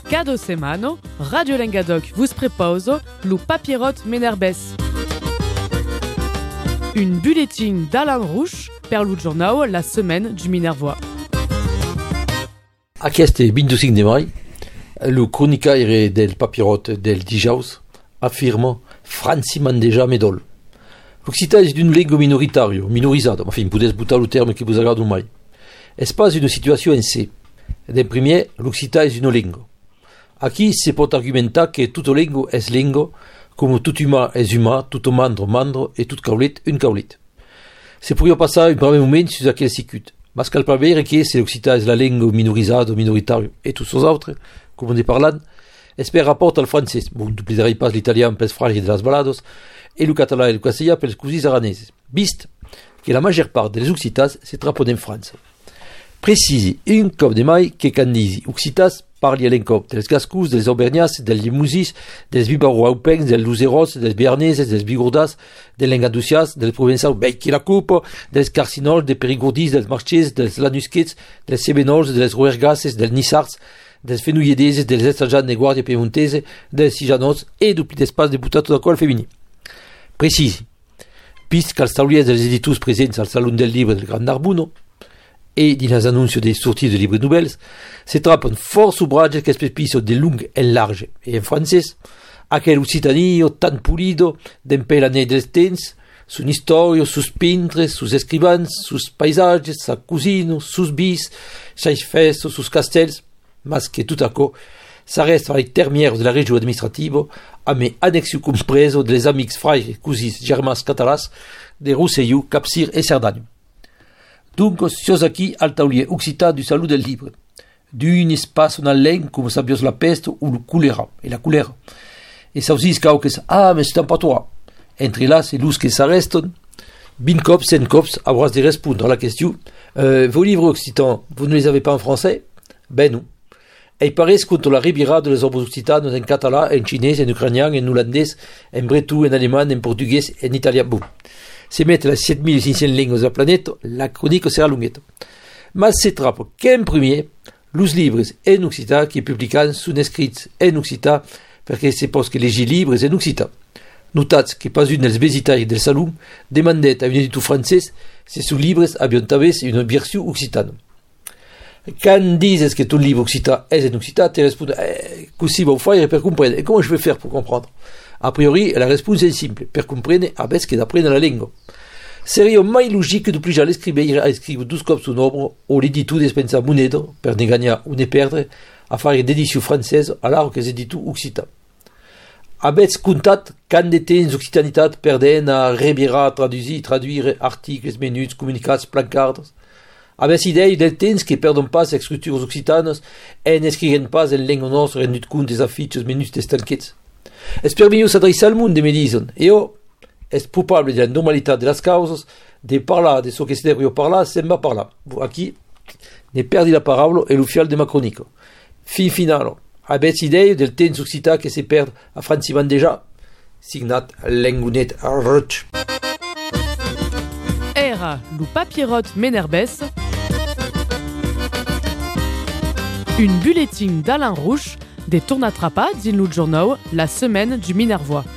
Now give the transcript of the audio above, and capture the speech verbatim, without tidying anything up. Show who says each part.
Speaker 1: cada semana, Radio Languedoc vous propose le papierote Menerbès. Une bulletin d'Alain Rouche per le journal La Semaine du Minervois.
Speaker 2: Aquest veinticinc de mai, le cronicaire del papierote del dijous affirma Franci mandeja medol. L'occità est une langue minoritaire, minorisada, enfin, podeu botar le terme que vous agrade mai. És pas une situation en sé. D'en primer, l'occità est une langue. Aquí se pot argumentar que toute langue és langue, com tout humà és humà, tout mandre mandre et tout caulet un caulet. Se podria passar un primer moment sur aquel sicut. Mas cal pas veure que se l'occità és la langue minorisada, minoritaire et tous els autres, com on est parlant, es per rapport al francès. Bon, n'oublierez pas l'italien pels fragis de las balados, et le català et le castellà pels cousis araneses. Vist que la majeure part des occitats se trappent en France. Precisi un cop de mai que can disi occitats parli a l'encop dels gascous, dels aubergnats, dels limousis, dels bibarroaupens, dels luzeros, dels biarneses, dels bigordats, dels lengaduciats, dels provençals bec que la coupe, dels carcinols, des périgourdis, dels marchès, dels lanusquets, dels sebenols, dels rouergasses, dels nissards, dels fenouilledeses, dels estajans de guàrdia piemontese, dels sijanots et dupli d'espace de butato d'acol femini. Precisi, pist qu'als tauliers dels editors presents al Salon del Libre del Gran Narbuno, et dans les annonces des sorties de livres nouvelles, se trappen forts ouvrages que expliquent de long en large et en français, aquel occitanio tan pulido d'empel l'année dels temps, son historia, sus pintres, sus escrivans, sus paisages, sa cusino, sus bis, sa festes, sus castells, mas que tout à coup, ça reste avec termières de la région administrative, à mes annexes compreso de les amics frères cousins germans catalans de Rosselló, Capcir et Cerdagne. Donc, sios aquí al taulier occitan du Salon del Libre, d'un espace en langue comme sabios la peste ou le choléra, et la colère. Et ça aussi, c'est que ah, mais c'est un patois. Entre là, c'est l'ous que s'arrestent, bin cops, sen cops, avoir de répondre à la question, euh, vos livres occitans, vous ne les avez pas en français? Ben non. Et il paraît contre la riviera de les obres occitanes en catalan, en chinés, en ukrainien, en hollandais, en breton, en allemand, en portugais, en italien. Bon. Se mettre les sept mille cinq cents langues de la planète, la chronique sera longuette. Mais se trappe qu'en premier, les livres en occitan qui publiquent sont écrits en occitan parce que c'est parce que les livres en occitan. Notats que pas une des visiteurs del salon demandait à un éditeur français si ces livres avaient une version occitane. Quand disent que ton livre occitan est en occitan, tu réponds eh, « Così va faire pour comprendre ?» Et comment je vais faire pour comprendre? A priori, la réponse est simple, per comprendre avec que d'apprendre la langue. Seria mai logique de plus à l'escrivaire à écrire douze cops un nombre ou l'éditeur d'espensa moneda per ne gagner ou ne perdre à faire d'édition française alors que les éditeurs occitans. Avec comptat quand de temps occitanitat perden à rebiera traduire, traduire articles, menus, communicats, plancards. Avec idée del temps que perdent pas les écritures occitanes et n'écrivent pas en langue nostre rendu compte des affiches, menus, des stanquets. Esper mieux s'adresser al monde, me dicen, e io est probable de la normalité de las causas de parlar de ce que se deve parlar sem va parlar. Aquí ne perdi la parole et le fial de ma chronique. Fin finalo, avec idée del temps occitan que se perd a Franci mandeja, signat Lengunet Roch.
Speaker 1: Era le papierote Menerbès, une bulletin d'Alain Rouche, des tournatrappas dans le journal La Semaine du Minervois.